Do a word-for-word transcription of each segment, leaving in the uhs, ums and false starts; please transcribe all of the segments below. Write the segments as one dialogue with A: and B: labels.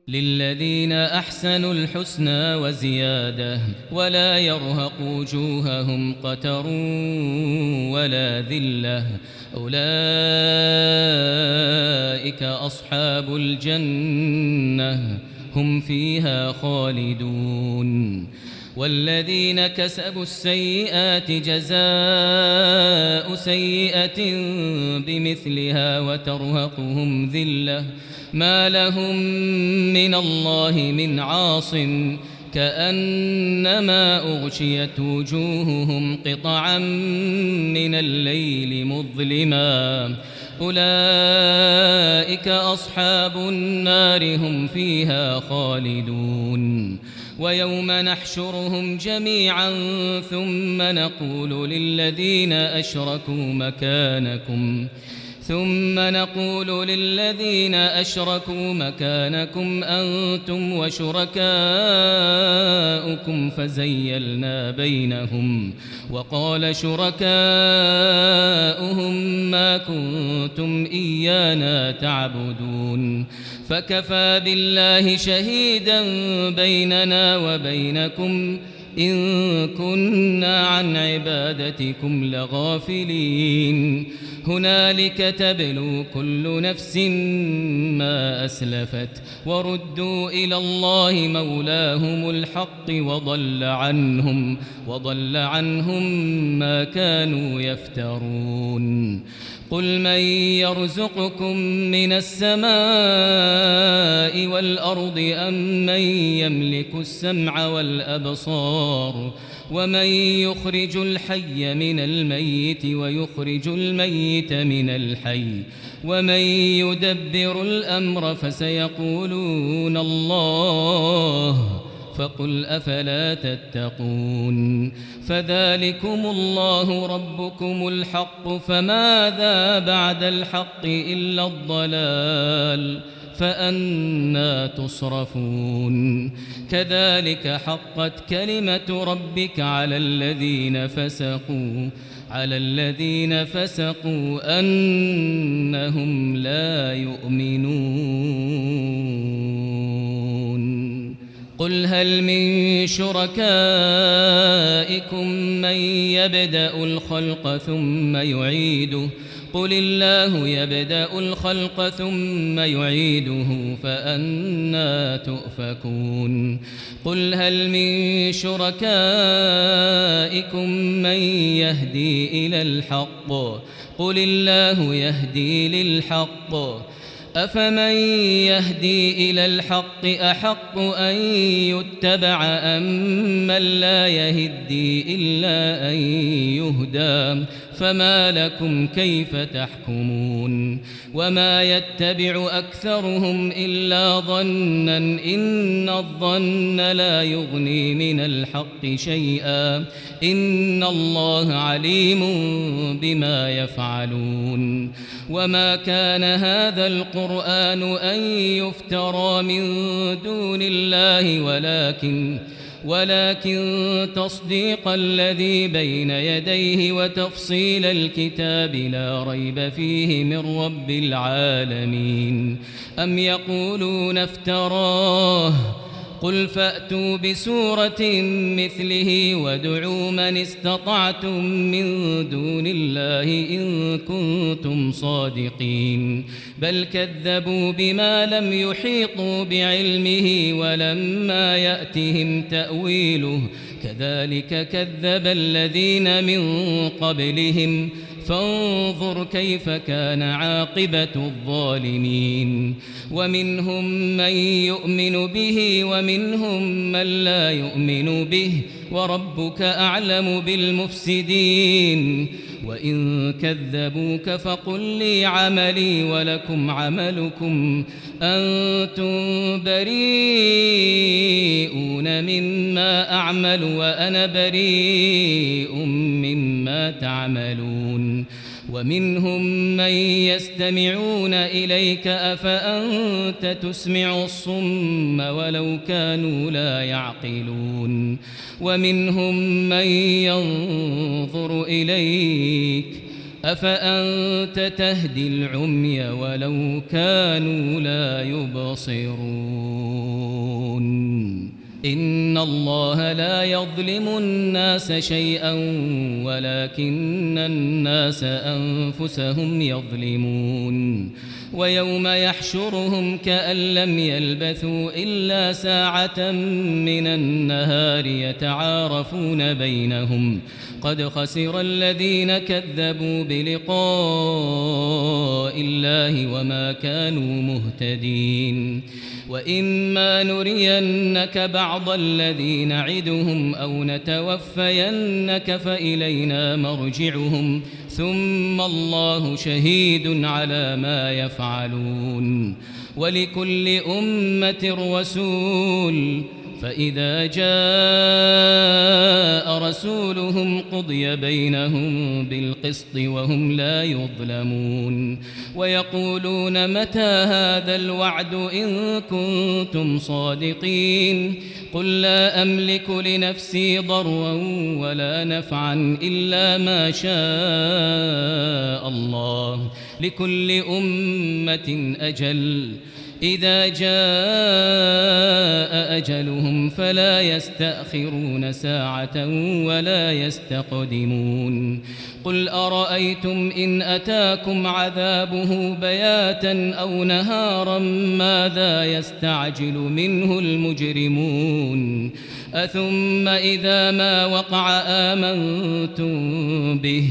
A: للذين أحسنوا الحسنى وزيادة ولا يرهق وجوههم قتر ولا ذلة أولئك أصحاب الجنة هم فيها خالدون والذين كسبوا السيئات جزاء سيئة بمثلها وترهقهم ذلة ما لهم من الله من عاصم كأنما أغشيت وجوههم قطعا من الليل مظلما أولئك أصحاب النار هم فيها خالدون ويوم نحشرهم جميعا ثم نقول للذين أشركوا مكانكم ثم نقول للذين أشركوا مكانكم أنتم وشركاؤكم فزيلنا بينهم وقال شركاؤهم ما كنتم إيانا تعبدون فكفى بالله شهيدا بيننا وبينكم إن كنا عن عبادتكم لغافلين هنالك تبلو كل نفس ما أسلفت وردوا إلى الله مولاهم الحق وضل عنهم وضل عنهم ما كانوا يفترون قل من يرزقكم من السماء والأرض أم من يملك السمع والأبصار ومن يخرج الحي من الميت ويخرج الميت من الحي ومن يدبر الأمر فسيقولون الله فقل أفلا تتقون فذلكم الله ربكم الحق فماذا بعد الحق إلا الضلال فأنى تصرفون كذلك حقت كلمة ربك على الذين فسقوا على الذين فسقوا أنهم لا يؤمنون قل هل من شركائكم من يبدأ الخلق ثم يعيده قل الله يبدأ الخلق ثم يعيده فأنى تؤفكون قل هل من شركائكم من يهدي إلى الحق قل الله يهدي للحق أفمن يهدي إلى الحق أحق أن يتبع أم من لا يهدي إلا أن يهدى فما لكم كيف تحكمون وما يتبع أكثرهم إلا ظنا إن الظن لا يغني من الحق شيئا إن الله عليم بما يفعلون وما كان هذا القرآن أن يفترى من دون الله ولكن ولكن تصديق الذي بين يديه وتفصيل الكتاب لا ريب فيه من رب العالمين أم يقولون افتراه قل فأتوا بسورة مثله وادعوا من استطعتم من دون الله إن كنتم صادقين بل كذبوا بما لم يحيطوا بعلمه ولما يأتهم تأويله كذلك كذب الذين من قبلهم فانظر كيف كان عاقبة الظالمين ومنهم من يؤمن به ومنهم من لا يؤمن به وربك أعلم بالمفسدين وإن كذبوك فقل لي عملي ولكم عملكم أنتم بريئون مما أعمل وأنا بريء مما تعملون ومنهم من يستمعون إليك أفأنت تسمع الصم ولو كانوا لا يعقلون ومنهم من ينظر إليك أفأنت تهدي العمي ولو كانوا لا يبصرون إن الله لا يظلم الناس شيئا ولكن الناس أنفسهم يظلمون ويوم يحشرهم كأن لم يلبثوا إلا ساعة من النهار يتعارفون بينهم قد خسر الذين كذبوا بلقاء الله وما كانوا مهتدين وإما نرينك بعض الذي نعدهم أو نتوفينك فإلينا مرجعهم ثم الله شهيد على ما يفعلون ولكل أمة رسول فإذا جاء رسولهم قضي بينهم بالقسط وهم لا يظلمون ويقولون متى هذا الوعد إن كنتم صادقين قل لا أملك لنفسي ضرا ولا نفعا إلا ما شاء الله لكل أمة أجل إذا جاء أجلهم فلا يستأخرون ساعة ولا يستقدمون قل أرأيتم إن أتاكم عذابه بياتا أو نهارا ماذا يستعجل منه المجرمون أثم إذا ما وقع آمنتم به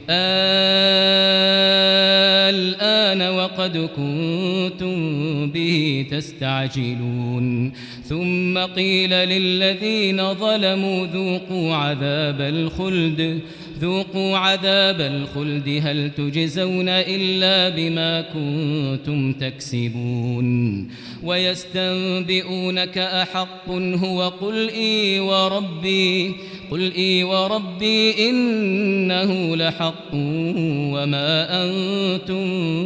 A: الآن وقد كنتم به تستعجلون ثم قيل للذين ظلموا ذوقوا عذاب الخلد ذوقوا عذاب الخلد هل تجزون إلا بما كنتم تكسبون ويستنبئونك أحق هو قل إي وربي قل إي وربي إنه لحق وما أنتم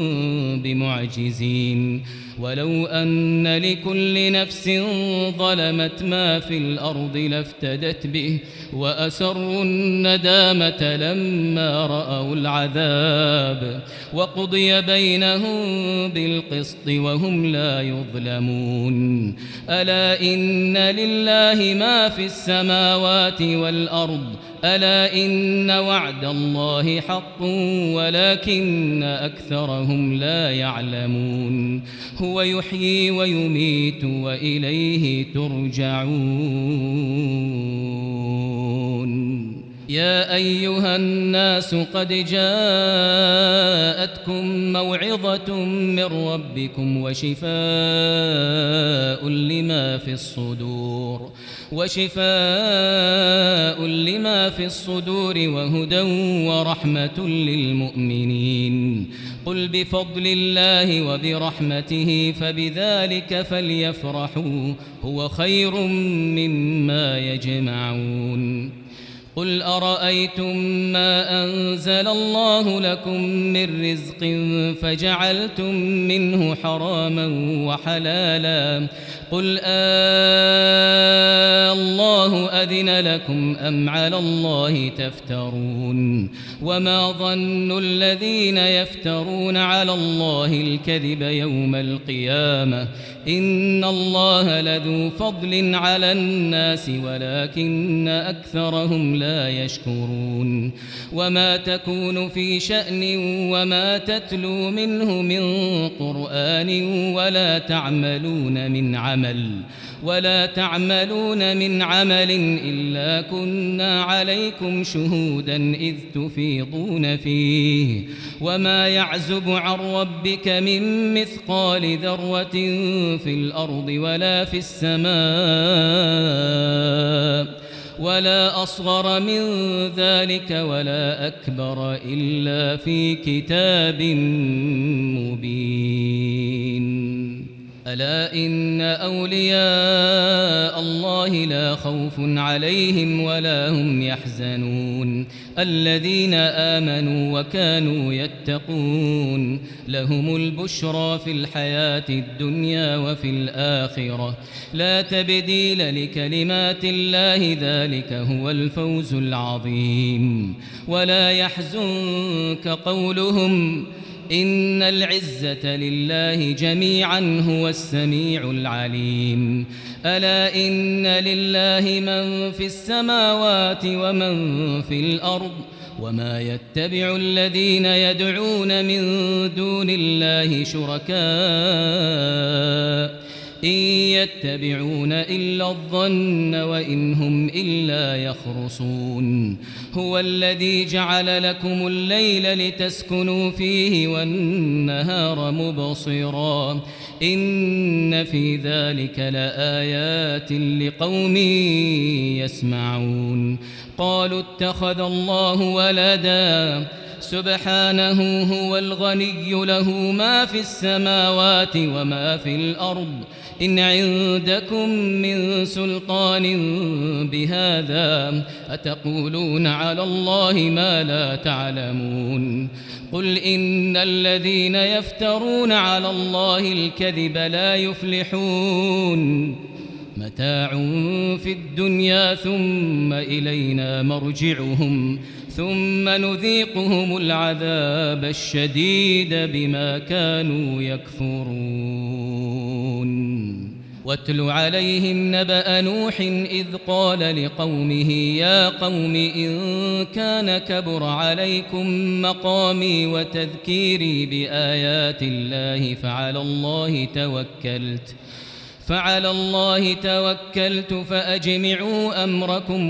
A: بمعجزين ولو أن لكل نفس ظلمت ما في الأرض لافتدت به وأسروا الندامة لما رأوا العذاب وقضي بينهم بالقسط وهم لا يظلمون ألا إن لله ما في السماوات والأرض ألا إن وعد الله حق ولكن أكثرهم لا يعلمون هو يحيي ويميت وإليه ترجعون يا أيها الناس قد جاءتكم موعظة من ربكم وشفاء لما في الصدور وشفاء لما في الصدور وهدى ورحمة للمؤمنين قل بفضل الله وبرحمته فبذلك فليفرحوا هو خير مما يجمعون قل أرأيتم ما أنزل الله لكم من رزق فجعلتم منه حراما وحلالا قل آه الله أذن لكم أم على الله تفترون وما ظن الذين يفترون على الله الكذب يوم القيامة إن الله لذو فضل على الناس ولكن أكثرهم لا يشكرون وما تكون في شأن وما تتلو منه من قرآن ولا تعملون من عمل ولا تعملون من عمل إلا كنا عليكم شهودا إذ تفيضون فيه وما يعزب عن ربك من مثقال ذرة في الأرض ولا في السماء ولا أصغر من ذلك ولا أكبر إلا في كتاب مبين ألا إن أولياء الله لا خوف عليهم ولا هم يحزنون الذين آمنوا وكانوا يتقون لهم البشرى في الحياة الدنيا وفي الآخرة لا تبديل لكلمات الله ذلك هو الفوز العظيم ولا يحزنك قولهم إن العزة لله جميعا هو السميع العليم ألا إن لله من في السماوات ومن في الأرض وما يتبع الذين يدعون من دون الله شركاء إن يتبعون إلا الظن وإن هم إلا يخرصون هو الذي جعل لكم الليل لتسكنوا فيه والنهار مبصرا إن في ذلك لآيات لقوم يسمعون قالوا اتخذ الله ولدا سبحانه هو الغني له ما في السماوات وما في الأرض إن عندكم من سلطان بهذا أتقولون على الله ما لا تعلمون قل إن الذين يفترون على الله الكذب لا يفلحون متاع في الدنيا ثم إلينا مرجعهم ثم نذيقهم العذاب الشديد بما كانوا يكفرون واتل عليهم نبأ نوح إذ قال لقومه يا قوم إن كان كبر عليكم مقامي وتذكيري بآيات الله فعلى الله توكلت فعلى الله توكلت فأجمعوا أمركم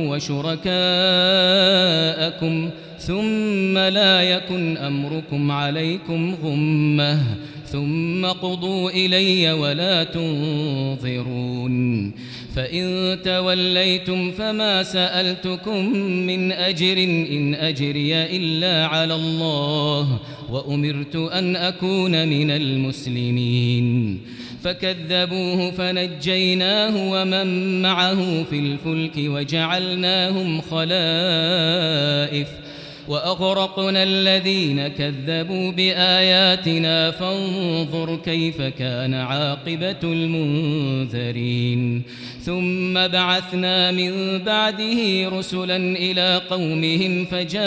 A: وشركاءكم ثم لا يكن أمركم عليكم غمة ثم قضوا إلي ولا تنظرون فإن توليتم فما سألتكم من أجر إن أجري إلا على الله وأمرت أن أكون من المسلمين فكذبوه فنجيناه ومن معه في الفلك وجعلناهم خلائف وأغرقنا الذين كذبوا بآياتنا فانظر كيف كان عاقبة المنذرين ثم بعثنا من بعده رسلا إلى قومهم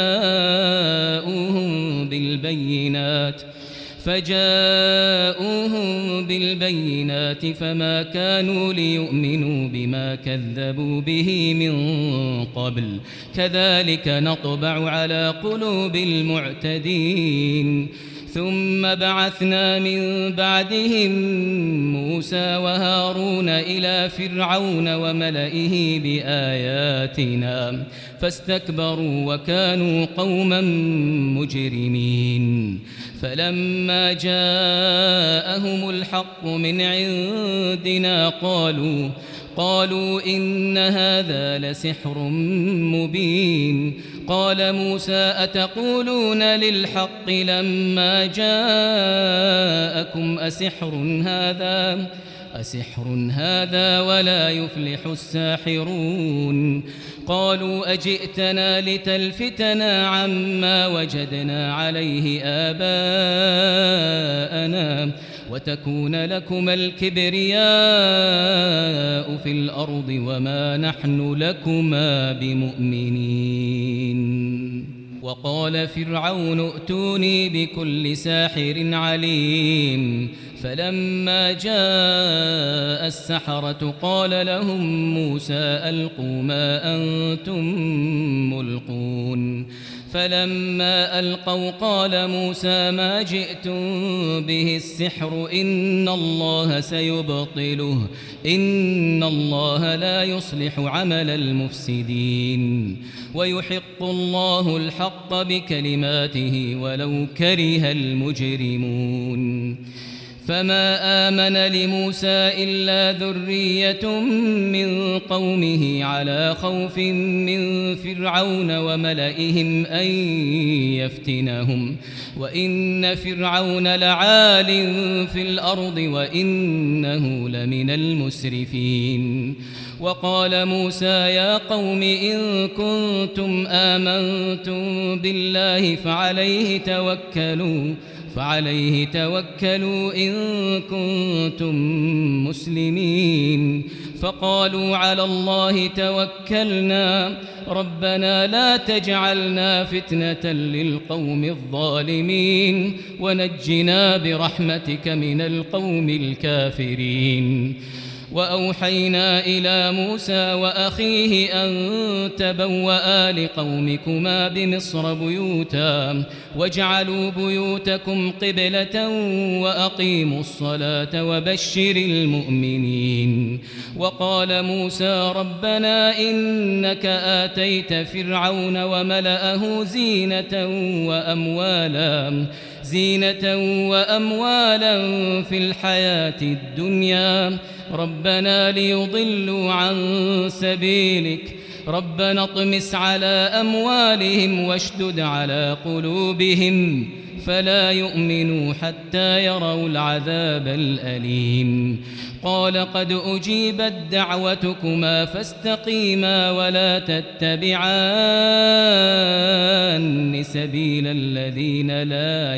A: فجاءوهم بالبينات فجاءوهم بالبينات فما كانوا ليؤمنوا بما كذبوا به من قبل كذلك نطبع على قلوب المعتدين ثم بعثنا من بعدهم موسى وهارون إلى فرعون وملئه بآياتنا فاستكبروا وكانوا قوما مجرمين فلما جاءهم الحق من عندنا قالوا قالوا إن هذا لسحر مبين قال موسى أتقولون للحق لما جاءكم أسحر هذا أسحر هذا ولا يفلح الساحرون قالوا أجئتنا لتلفتنا عما وجدنا عليه آباءنا وتكون لكما الكبرياء في الأرض وما نحن لكما بمؤمنين وقال فرعون ائتوني بكل ساحر عليم فلما جاء السحرة قال لهم موسى ألقوا ما أنتم ملقون فلما ألقوا قال موسى ما جئتم به السحر إن الله سيبطله إن الله لا يصلح عمل المفسدين ويحق الله الحق بكلماته ولو كره المجرمون فما آمن لموسى إلا ذرية من قومه على خوف من فرعون وملئهم أن يفتنهم وإن فرعون لعال في الأرض وإنه لمن المسرفين. وقال موسى يا قوم إن كنتم آمنتم بالله فعليه توكلوا فعليه توكلوا إن كنتم مسلمين. فقالوا على الله توكلنا ربنا لا تجعلنا فتنة للقوم الظالمين ونجنا برحمتك من القوم الكافرين. وأوحينا إلى موسى وأخيه أن تبوأ لقومكما بمصر بيوتا واجعلوا بيوتكم قبلة وأقيموا الصلاة وبشر المؤمنين. وقال موسى ربنا إنك آتيت فرعون وملأه زينة وأموالا زينة وأموالا في الحياة الدنيا ربنا ليضلوا عن سبيلك ربنا اطمس على أموالهم واشدد على قلوبهم فلا يؤمنوا حتى يروا العذاب الأليم. قال قد أجيبت دعوتكما فاستقيما ولا تتبعان سبيل الذين لا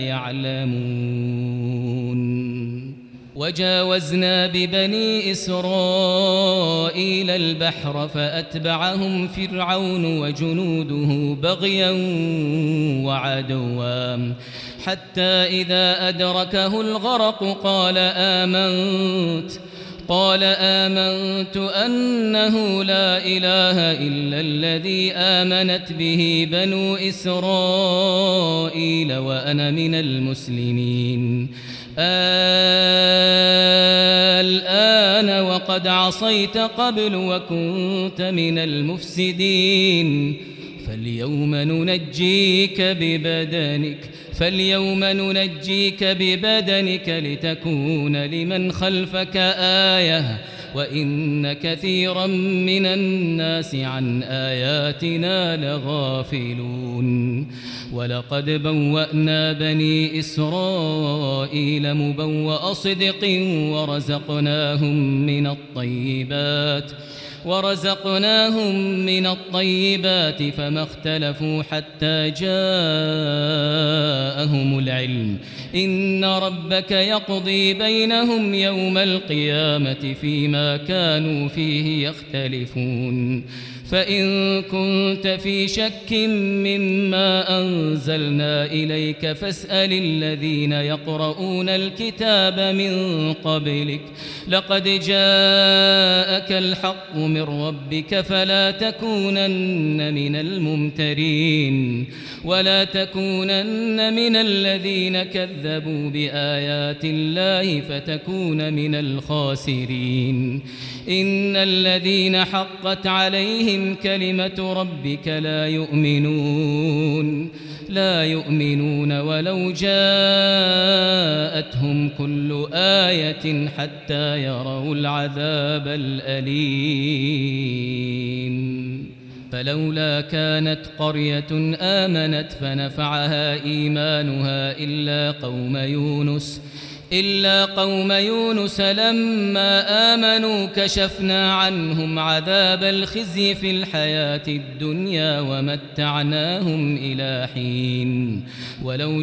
A: يعلمون. وجاوزنا ببني إسرائيل البحر فأتبعهم فرعون وجنوده بغيا وعدوا حتى إذا أدركه الغرق قال آمنت قال آمنت أنه لا إله إلا الذي آمنت به بنو إسرائيل وأنا من المسلمين. الآن وقد عصيت قبل وكنت من المفسدين فاليوم ننجيك ببدنك فاليوم ننجيك ببدنك لتكون لمن خلفك آية وإن كثيرا من الناس عن آياتنا لغافلون. ولقد بوأنا بني إسرائيل مبوأ صدق ورزقناهم من الطيبات ورزقناهم من الطيبات فما اختلفوا حتى جاءهم العلم إن ربك يقضي بينهم يوم القيامة فيما كانوا فيه يختلفون. فإن كنت في شك مما أنزلنا إليك فاسأل الذين يقرؤون الكتاب من قبلك لقد جاءك الحق من ربك فلا تكونن من الممترين ولا تكونن من الذين كذبوا بآيات الله فتكون من الخاسرين. إن الذين حقت عليهم كلمة ربك لا يؤمنون لا يؤمنون ولو جاءتهم كل آية حتى يروا العذاب الأليم. فلولا كانت قرية آمنت فنفعها إيمانها إلا قوم يونس إلا قوم يونس لما آمنوا كشفنا عنهم عذاب الخزي في الحياة الدنيا ومتعناهم إلى حين. ولو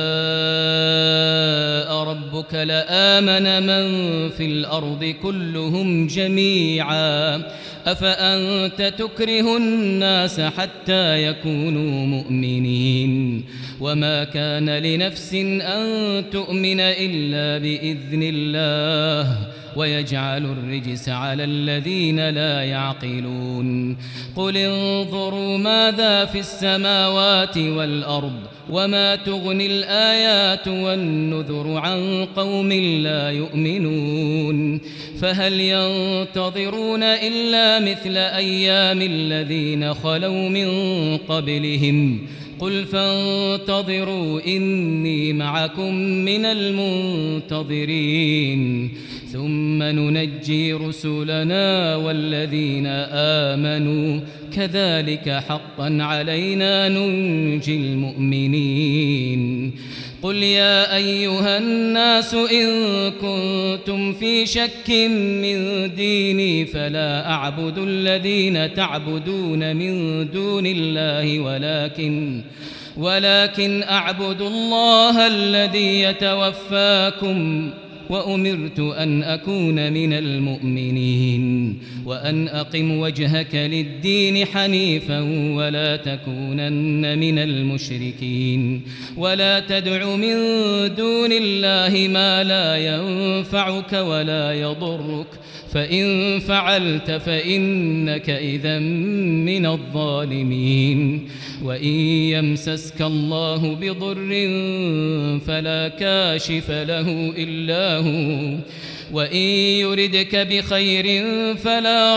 A: شاء ربك لآمن من في الأرض كلهم جميعا أفأنت تكره الناس حتى يكونوا مؤمنين وما كان لنفس أن تؤمن إلا بإذن الله ويجعل الرجس على الذين لا يعقلون. قل انظروا ماذا في السماوات والأرض وما تغني الآيات والنذر عن قوم لا يؤمنون. فهل ينتظرون إلا مثل أيام الذين خلوا من قبلهم قل فانتظروا إني معكم من المنتظرين ثم ننجي رسلنا والذين آمنوا كذلك حقا علينا ننجي المؤمنين قل يا أيها الناس إن كنتم في شك من ديني فلا أعبد الذين تعبدون من دون الله ولكن ولكن أعبد الله الذي يتوفاكم وأمرت أن أكون من المؤمنين وأن أقم وجهك للدين حنيفا ولا تكونن من المشركين ولا تدع من دون الله ما لا ينفعك ولا يضرك فإن فعلت فإنك إذا من الظالمين وإن يمسسك الله بضر فلا كاشف له إلا هو وإن يردك بخير فلا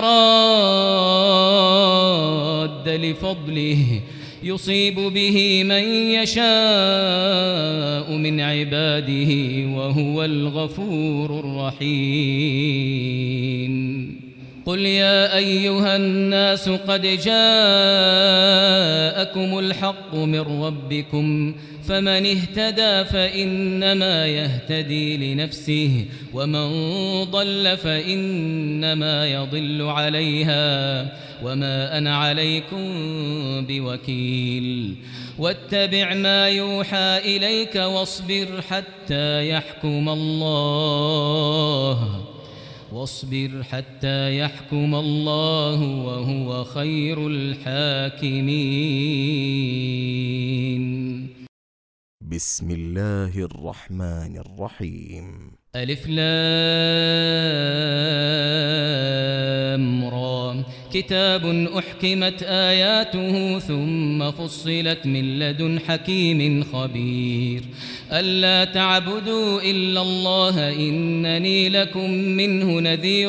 A: راد لفضله يصيب به من يشاء من عباده وهو الغفور الرحيم قل يا أيها الناس قد جاءكم الحق من ربكم فمن اهتدى فإنما يهتدي لنفسه ومن ضل فإنما يضل عليها وما أنا عليكم بوكيل واتبع ما يوحى إليك واصبر حتى يحكم الله واصبر حتى يحكم الله وهو خير الحاكمين.
B: بسم الله الرحمن الرحيم.
A: ألف لام را كتاب أحكمت آياته ثم فصلت من لدن حكيم خبير ألا تعبدوا إلا الله إنني لكم منه نذير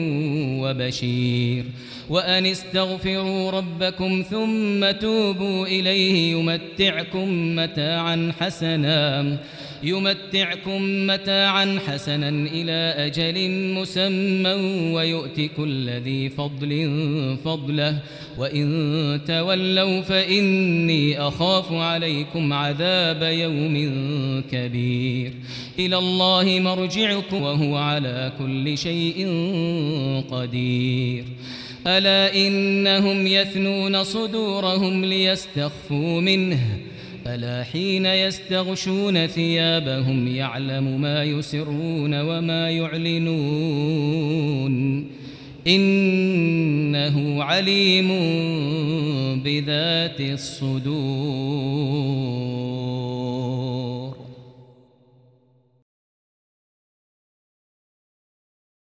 A: وبشير وأن استغفروا ربكم ثم توبوا إليه يمتعكم متاعا حسنا يمتعكم متاعا حسنا إلى أجل مسمى ويؤتي كل ذي فضل فضله وإن تولوا فإني أخاف عليكم عذاب يوم كبير إلى الله مرجعكم وهو على كل شيء قدير ألا إنهم يثنون صدورهم ليستخفوا منه ألا حين يستغشون ثيابهم يعلم ما يسرون وما يعلنون إنه عليم بذات الصدور.